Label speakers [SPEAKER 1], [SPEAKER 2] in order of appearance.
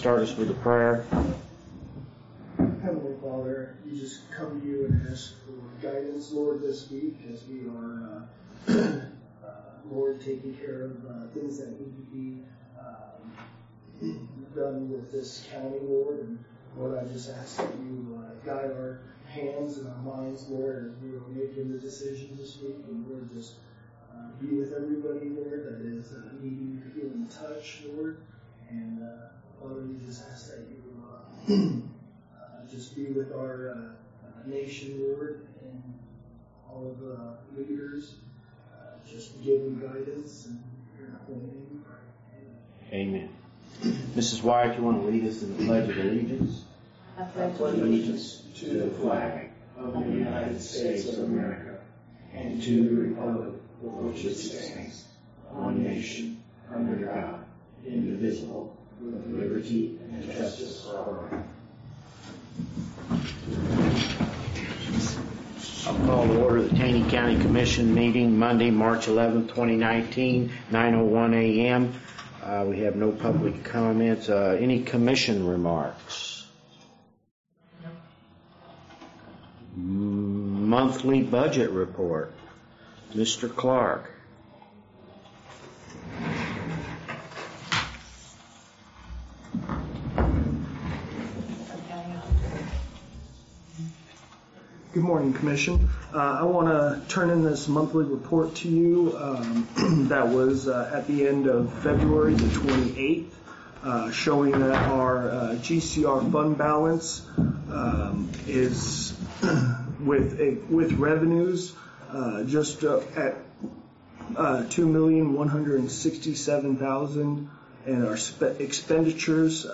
[SPEAKER 1] start us with a prayer?
[SPEAKER 2] Heavenly Father, we just come to you and ask for guidance, Lord, this week as we are, Lord, taking care of things that need to be done with this county, Lord. And Lord, I just ask that you guide our hands and our minds, Lord, as we are making the decisions this week. And Lord, just be with everybody, Lord, that is needing to feel in touch, Lord. And Father, we just ask that you just be with our nation, Lord, and all of the leaders. Just give them guidance and your holy name.
[SPEAKER 1] Amen. Mrs. Wyatt, you want to lead us in the Pledge of Allegiance?
[SPEAKER 3] I pledge allegiance to the flag of the United States of America and to the republic for which it stands, one nation, under God, indivisible, with liberty and justice for all.
[SPEAKER 1] I'll call to order the Taney County Commission meeting Monday, March 11, 2019, 9:01 a.m. We have no public comments. Any commission remarks? Monthly budget report. Mr. Clark.
[SPEAKER 2] Good morning, Commission. I want to turn in this monthly report to you that was at the end of February the 28th, showing that our GCR fund balance is with revenues just at $2,167,000, and our expenditures